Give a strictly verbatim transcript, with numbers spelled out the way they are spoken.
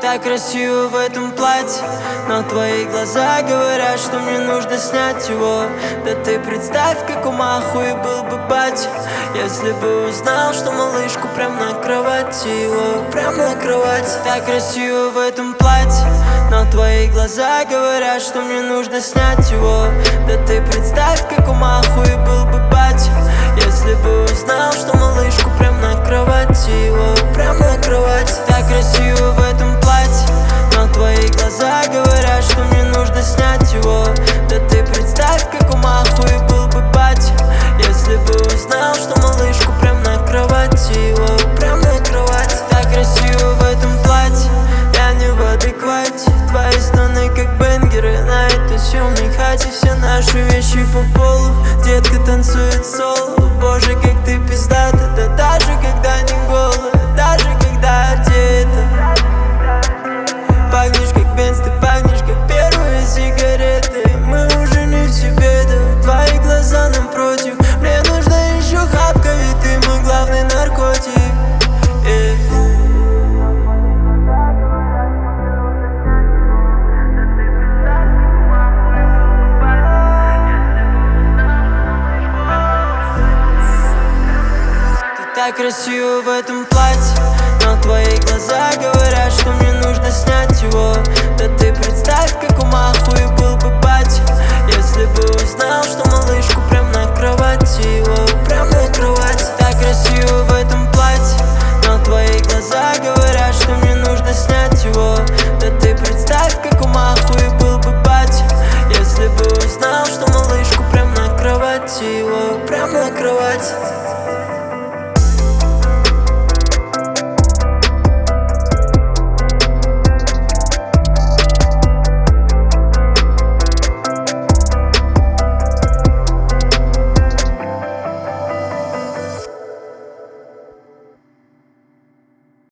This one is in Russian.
так красива в этом платье, но твои глаза говорят, что мне нужно снять его. Да ты представь, как умахуй был бы батя, если бы узнал, что малышку прям на кровати его, прям на кровати. Так красива в этом платье, но твои глаза говорят, что мне нужно снять его. Да ты представь, как умахуй был бы батя, если бы узнал, что малышку прям на кровати его, прям на кровати. Так красива в этом платье, но твои глаза говорят, что мне нужно снять его. Да ты представь, как умахуй был бы батя, если бы узнал, что малышку прям на кровати его, прям на кровати. Так красива в этом платье, я не в адеквате. Твои стоны как бенгеры на этой съемной хате. Все наши вещи по полу, детка танцует соло. Боже, как ты пиздата, да даже когда не голая, даже когда одета. Пахнешь как бенз, ты пахнешь как первые сигареты. Мы уже не в себе, да твои глаза напротив. Мне нужна еще хапка, ведь ты мой главный наркотик. Эй. Так красиво в этом платье, но твои глаза говорят, что мне нужно снять его. Да ты представь, как умахуй был бы батя, если бы узнал, что малышку прям на кровати его, прям на кровати. Так красиво в этом платье, но твои глаза говорят, что мне нужно снять его. Да ты представь, как умахуй был бы батя, если бы узнал, что малышку прям на кровати его, прям на кровати.